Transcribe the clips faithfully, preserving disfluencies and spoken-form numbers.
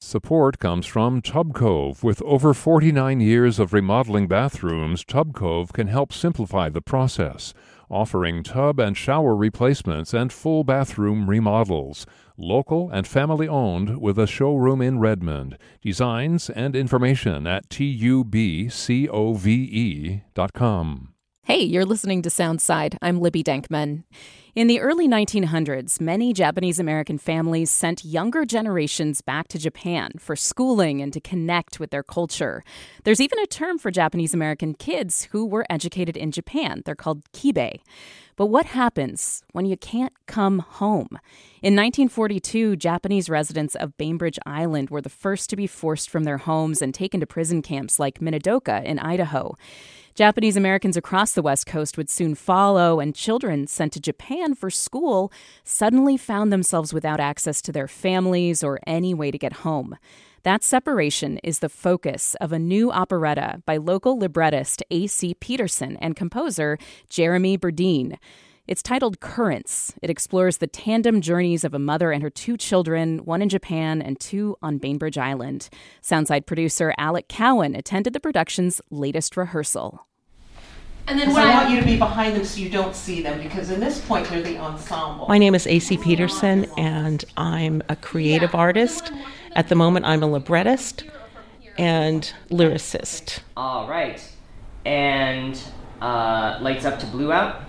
Support comes from Tub Cove. With over forty-nine years of remodeling bathrooms, Tub Cove can help simplify the process, offering tub and shower replacements and full bathroom remodels. Local and family-owned with a showroom in Redmond. Designs and information at tubcove dot com. Hey, you're listening to Soundside. I'm Libby Denkman. In the early nineteen hundreds, many Japanese-American families sent younger generations back to Japan for schooling and to connect with their culture. There's even a term for Japanese-American kids who were educated in Japan. They're called kibe. But what happens when you can't come home? In nineteen forty-two, Japanese residents of Bainbridge Island were the first to be forced from their homes and taken to prison camps like Minidoka in Idaho. Japanese Americans across the West Coast would soon follow, and children sent to Japan for school suddenly found themselves without access to their families or any way to get home. That separation is the focus of a new operetta by local librettist A C Peterson and composer Jeremy Burdine. It's titled Currents. It explores the tandem journeys of a mother and her two children, one in Japan and two on Bainbridge Island. Soundside producer Alec Cowan attended the production's latest rehearsal. And then I want you to be behind them so you don't see them, because in this point they're the ensemble. My name is A C Peterson, and I'm a creative artist. At the moment, I'm a librettist and lyricist. All right. And uh, lights up to blue out.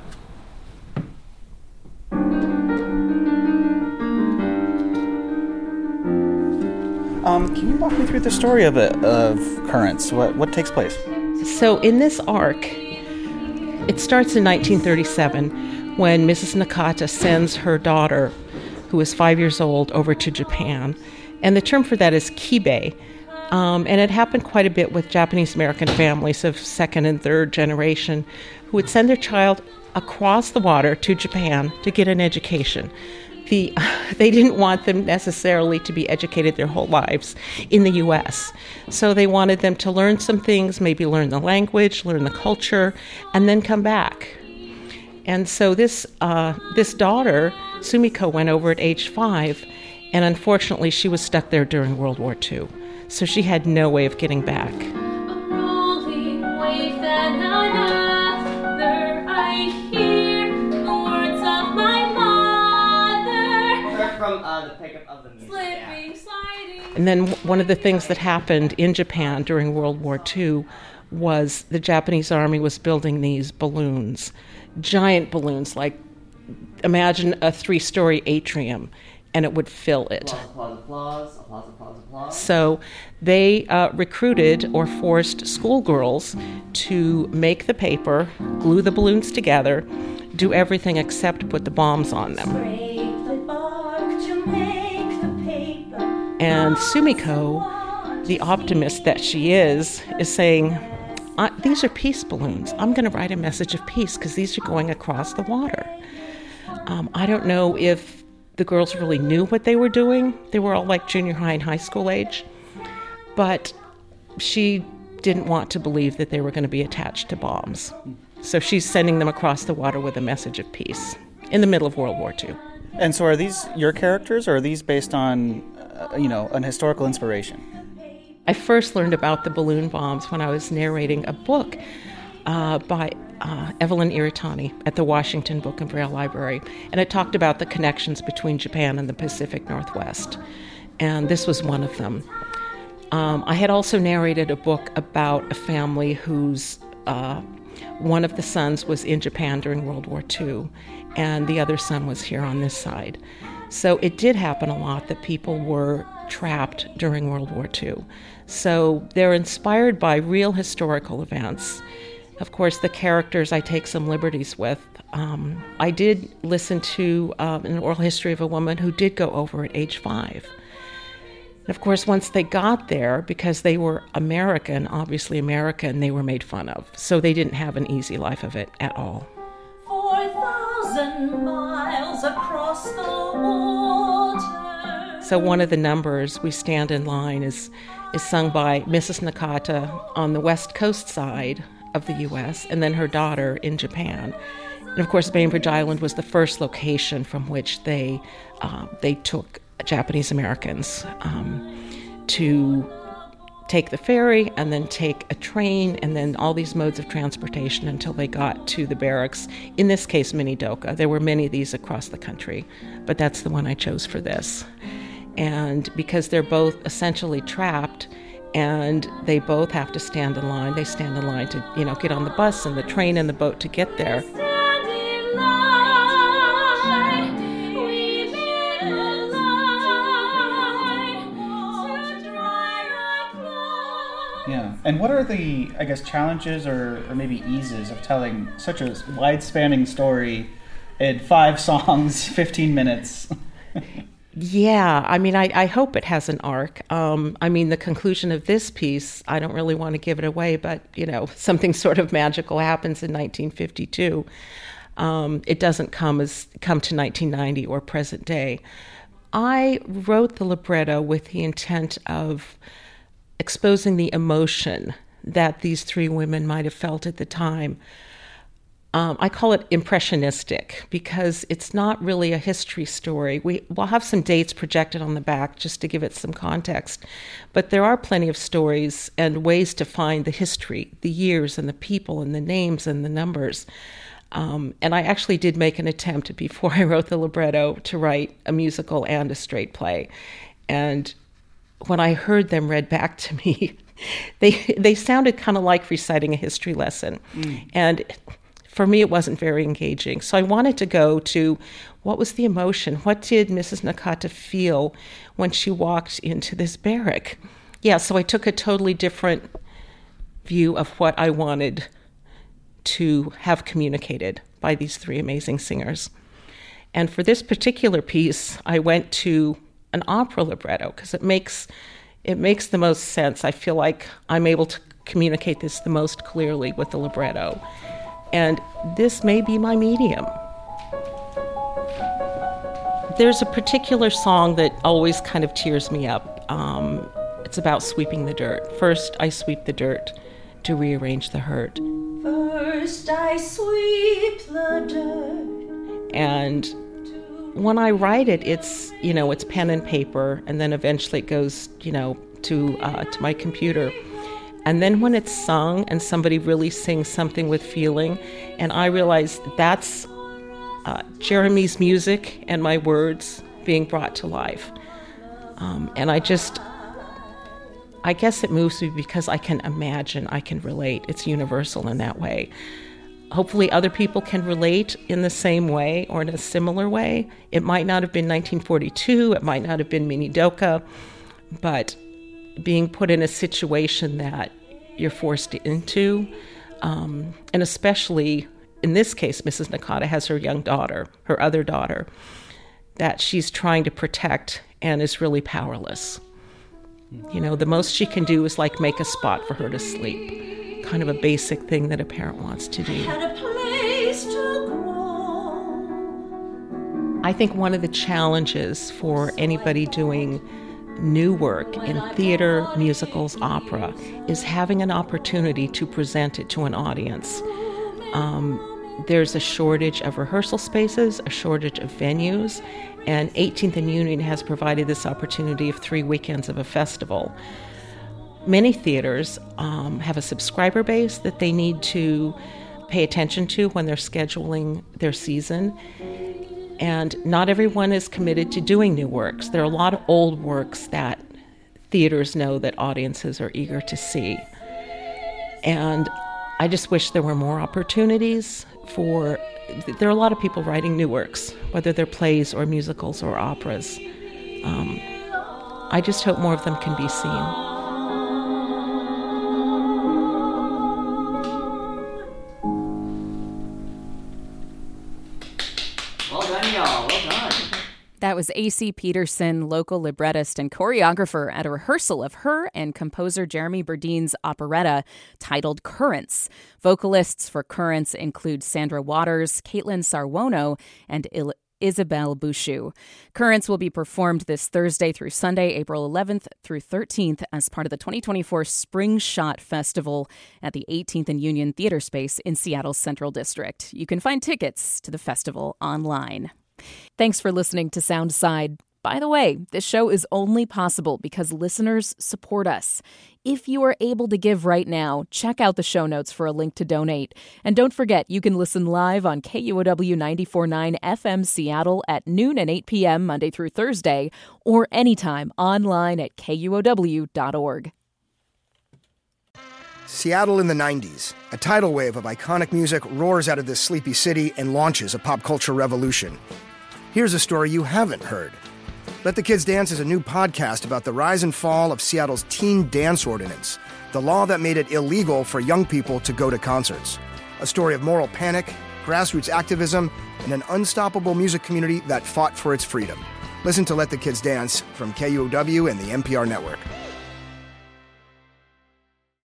Um, can you walk me through the story of it, of Currents? What what takes place? So in this arc, it starts in nineteen thirty-seven when Missus Nakata sends her daughter, who is five years old, over to Japan. And the term for that is kibe. Um, and it happened quite a bit with Japanese-American families of second and third generation who would send their child across the water to Japan to get an education. The, they didn't want them necessarily to be educated their whole lives in the U S. So they wanted them to learn some things, maybe learn the language, learn the culture, and then come back. And so this uh, this daughter, Sumiko, went over at age five, and unfortunately she was stuck there during World War Two. So she had no way of getting back. A rolling wave that another, I hear the words of my mother. From uh, the pickup of the music. Slipping, sliding. And then one of the things that happened in Japan during World War Two was the Japanese army was building these balloons, giant balloons, like imagine a three-story atrium, and it would fill it. Applause, applause, applause, applause, applause. So they uh, recruited or forced schoolgirls to make the paper, glue the balloons together, do everything except put the bombs on them. And Sumiko, the optimist that she is, is saying, these are peace balloons. I'm going to write a message of peace because these are going across the water. Um, I don't know if the girls really knew what they were doing. They were all like junior high and high school age. But she didn't want to believe that they were going to be attached to bombs. So she's sending them across the water with a message of peace in the middle of World War Two. And so are these your characters, or are these based on, uh, you know, an historical inspiration? I first learned about the balloon bombs when I was narrating a book uh, by uh, Evelyn Iritani at the Washington Book and Braille Library. And it talked about the connections between Japan and the Pacific Northwest. And this was one of them. Um, I had also narrated a book about a family whose uh, one of the sons was in Japan during World War Two, and the other son was here on this side. So it did happen a lot that people were trapped during World War Two. So they're inspired by real historical events. Of course, the characters I take some liberties with. Um, I did listen to um, an oral history of a woman who did go over at age five. And of course, once they got there, because they were American, obviously American, they were made fun of. So they didn't have an easy life of it at all. Four thousand miles across the water. So one of the numbers, We Stand in Line, is, is sung by Missus Nakata on the west coast side of the U S, and then her daughter in Japan. And of course, Bainbridge Island was the first location from which they uh, they took Japanese Americans um, to take the ferry and then take a train and then all these modes of transportation until they got to the barracks. In this case, Minidoka. There were many of these across the country, but that's the one I chose for this. And because they're both essentially trapped and they both have to stand in line, they stand in line to, you know, get on the bus and the train and the boat to get there. Yeah. And what are the, I guess, challenges or, or maybe eases of telling such a wide-spanning story in five songs, fifteen minutes? Yeah, I mean, I, I hope it has an arc. Um, I mean, the conclusion of this piece, I don't really want to give it away, but, you know, something sort of magical happens in nineteen fifty-two. Um, it doesn't come as come to nineteen ninety or present day. I wrote the libretto with the intent of exposing the emotion that these three women might have felt at the time. Um, I call it impressionistic because it's not really a history story. We, we'll have some dates projected on the back just to give it some context, but there are plenty of stories and ways to find the history, the years and the people and the names and the numbers. Um, and I actually did make an attempt before I wrote the libretto to write a musical and a straight play. And when I heard them read back to me, they they sounded kind of like reciting a history lesson. Mm. And for me, it wasn't very engaging. So I wanted to go to what was the emotion? What did Missus Nakata feel when she walked into this barrack? Yeah, so I took a totally different view of what I wanted to have communicated by these three amazing singers. And for this particular piece, I went to an opera libretto because it makes it makes the most sense. I feel like I'm able to communicate this the most clearly with the libretto. And this may be my medium. There's a particular song that always kind of tears me up. Um, it's about sweeping the dirt. First, I sweep the dirt to rearrange the hurt. First, I sweep the dirt. And when I write it, it's, you know, it's pen and paper, and then eventually it goes, you know, to uh, to my computer. And then when it's sung and somebody really sings something with feeling, and I realize that's uh, Jeremy's music and my words being brought to life. Um, and I just, I guess it moves me because I can imagine, I can relate. It's universal in that way. Hopefully other people can relate in the same way or in a similar way. It might not have been nineteen forty-two, it might not have been Minidoka, but being put in a situation that you're forced into, um, and especially in this case, Missus Nakata has her young daughter, her other daughter, that she's trying to protect and is really powerless. You know, the most she can do is like make a spot for her to sleep. Kind of a basic thing that a parent wants to do. Had a place to grow. I think one of the challenges for anybody doing new work in theater, musicals, opera, is having an opportunity to present it to an audience. Um, there's a shortage of rehearsal spaces, a shortage of venues, and eighteenth and Union has provided this opportunity of three weekends of a festival. Many theaters um, have a subscriber base that they need to pay attention to when they're scheduling their season. And not everyone is committed to doing new works. There are a lot of old works that theaters know that audiences are eager to see. And I just wish there were more opportunities for, there are a lot of people writing new works, whether they're plays or musicals or operas. Um, I just hope more of them can be seen. That was A C Peterson, local librettist and choreographer at a rehearsal of her and composer Jeremy Burdine's operetta titled Currents. Vocalists for Currents include Sandra Waters, Caitlin Sarwono, and Il- Isabel Bouchou. Currents will be performed this Thursday through Sunday, April eleventh through thirteenth, as part of the twenty twenty-four Spring Shot Festival at the eighteenth and Union Theater Space in Seattle's Central District. You can find tickets to the festival online. Thanks for listening to Soundside. By the way, this show is only possible because listeners support us. If you are able to give right now, check out the show notes for a link to donate. And don't forget, you can listen live on K U O W ninety-four point nine F M Seattle at noon and eight p.m. Monday through Thursday, or anytime online at K U O W dot org. Seattle in the nineties. A tidal wave of iconic music roars out of this sleepy city and launches a pop culture revolution. Here's a story you haven't heard. Let the Kids Dance is a new podcast about the rise and fall of Seattle's teen dance ordinance, the law that made it illegal for young people to go to concerts. A story of moral panic, grassroots activism, and an unstoppable music community that fought for its freedom. Listen to Let the Kids Dance from K U O W and the N P R Network.